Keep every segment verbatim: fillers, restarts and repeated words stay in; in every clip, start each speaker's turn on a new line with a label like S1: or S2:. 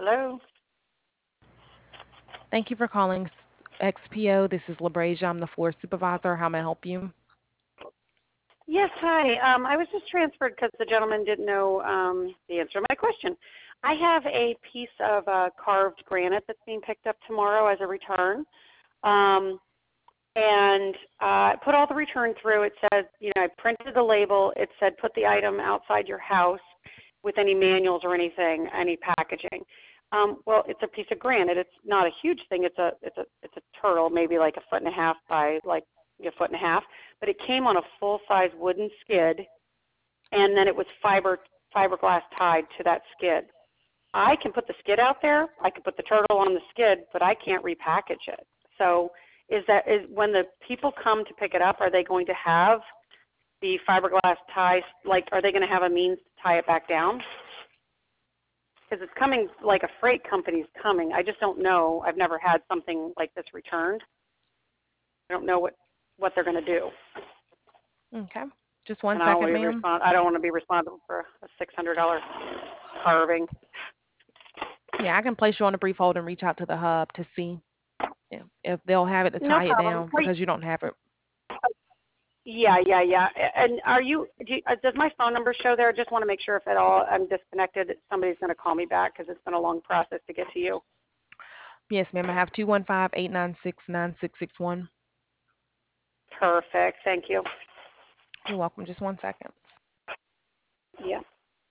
S1: Hello.
S2: Thank you for calling X P O. This is LaBrasia. I'm the floor supervisor. How may I help you?
S1: Yes, hi. Um, I was just transferred because the gentleman didn't know um, the answer to my question. I have a piece of uh, carved granite that's being picked up tomorrow as a return. Um, and uh, I put all the return through. It said, you know, I printed the label. It said put the item outside your house with any manuals or anything, any packaging. Um, well, it's a piece of granite. It's not a huge thing. It's a it's a it's a turtle, maybe like a foot and a half by like a foot and a half. But it came on a full size wooden skid, and then it was fiber fiberglass tied to that skid. I can put the skid out there. I can put the turtle on the skid, but I can't repackage it. So is that is when the people come to pick it up, are they going to have the fiberglass ties? Like, are they going to have a means to tie it back down? Because it's coming like a freight company's coming. I just don't know. I've never had something like this returned. I don't know what, what they're going to do.
S2: Okay. Just one
S1: And I don't
S2: second,
S1: want to be
S2: ma'am.
S1: respons- I don't want to be responsible for a six hundred dollars carving.
S2: Yeah, I can place you on a brief hold and reach out to the hub to see if, if they'll have it to
S1: No
S2: tie it
S1: problem.
S2: down
S1: Are you,
S2: because you don't have it.
S1: yeah, yeah, yeah. And are you, do you, uh, does my phone number show there? I just want to make sure if at all I'm disconnected, somebody's going to call me back because it's been a long process to get to you.
S2: Yes, ma'am. I have two one five, eight nine six, nine six six one.
S1: Perfect. Thank you.
S2: You're welcome. Just one second.
S1: Yeah.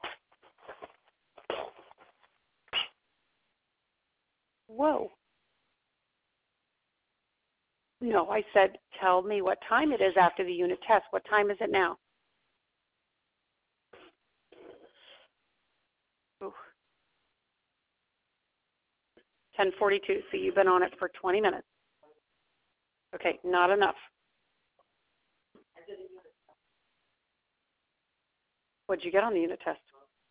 S1: Whoa. No, I said, tell me what time it is after the unit test. What time is it now? Ooh. ten forty-two. So you've been on it for twenty minutes. Okay, not enough. What'd you get on the unit test?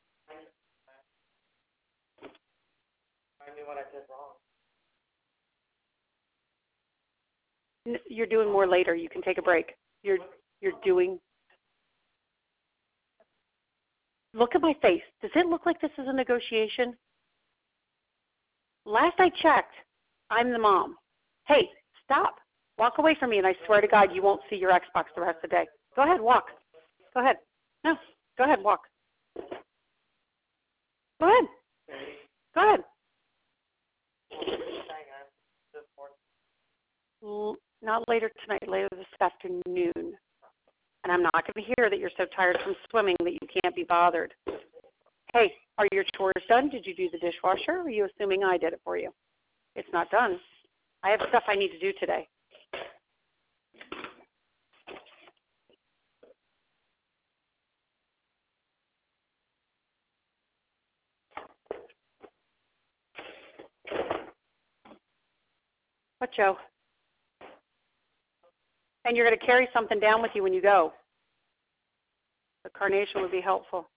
S1: N- You're doing more later. You can take a break. You're you're doing. Look at my face. Does it look like this is a negotiation? Last I checked, I'm the mom. Hey, stop. Walk away from me, and I swear to God, you won't see your Xbox the rest of the day. Go ahead, walk. Go ahead. No, go ahead, walk. Go ahead. Go ahead. L- Not later tonight, later this afternoon. And I'm not going to hear that you're so tired from swimming that you can't be bothered. Hey, are your chores done? Did you do the dishwasher? Or are you assuming I did it for you? It's not done. I have stuff I need to do today. What, Joe? And you're going to carry something down with you when you go. The carnation would be helpful.